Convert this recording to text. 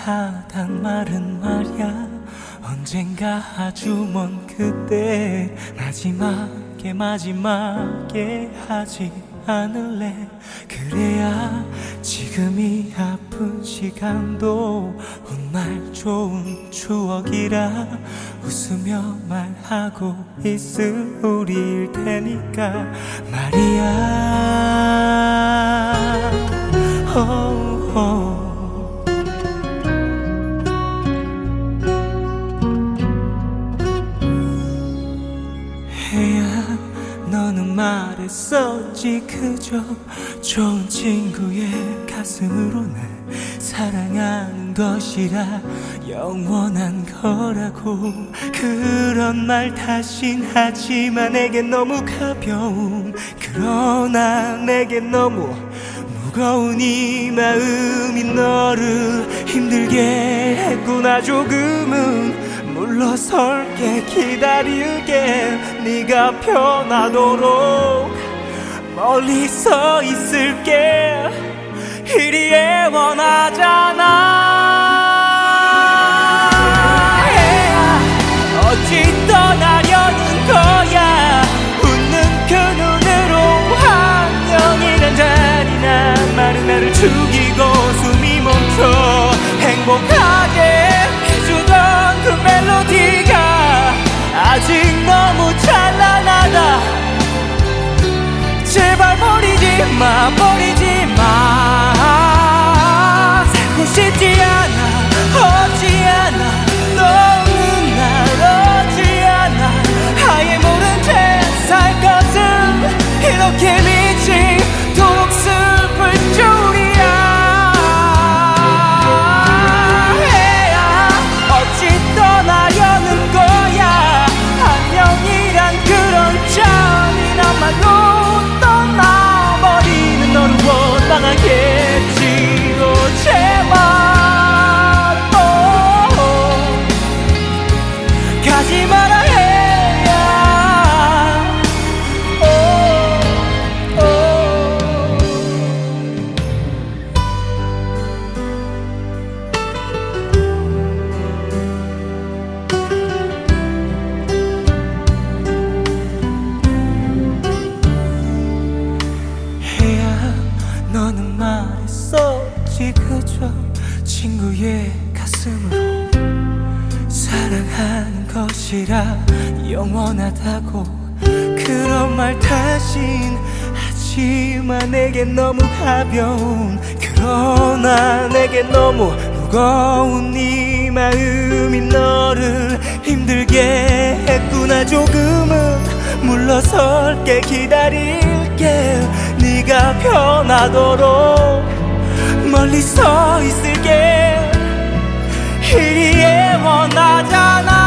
하단 말은 말야 언젠가 아주 먼 그때 마지막에 하지 않을래. 그래야 지금이 아픈 시간도 훗날 좋은 추억이라 웃으며 말하고 있을 우리일 테니까 말이야. 해야 너는 말했었지 그저 좋은 친구의 가슴으로 날 사랑하는 것이라 영원한 거라고. 그런 말 다신 하지만 내겐 너무 가벼운, 그러나 내겐 너무 무거운 이 마음이 너를 힘들게 했구나. 조금은 물러설게, 기다릴게. 네가 편하도록 멀리 서 있을게. 이리 애원하잖아. 어찌 떠나려는 거야. 웃는 그 눈으로 안녕이란 잔인한 말은 나를 죽이고 숨이 멈춰. 행복하게 해주던 그 멜로디가 아직 너무 찬란하다. 제발 버리지 마, 버리지 마. 살고 싶지 않아, 오지 않아. 너는 날 오지 않아. 아예 모른 채 살 것은 이렇게 미치도록 슬플 줄이야. 어찌 떠나려는 거야. 안녕이란 그런 잔인한 말로 떠나버리는 너를 원망하겠지. 제발 가지 마라 해야. 해야 너는 말했었지 그저 친구의 가슴으로 사랑하는 것이라 영원하다고. 그런 말 다신 하지만 내겐 너무 가벼운, 그러나 내겐 너무 무거운 이 마음이 너를 힘들게 했구나. 조금은 물러설게, 기다릴게. 네가 편하도록 멀리 서 있을게. 이리 애원하잖아.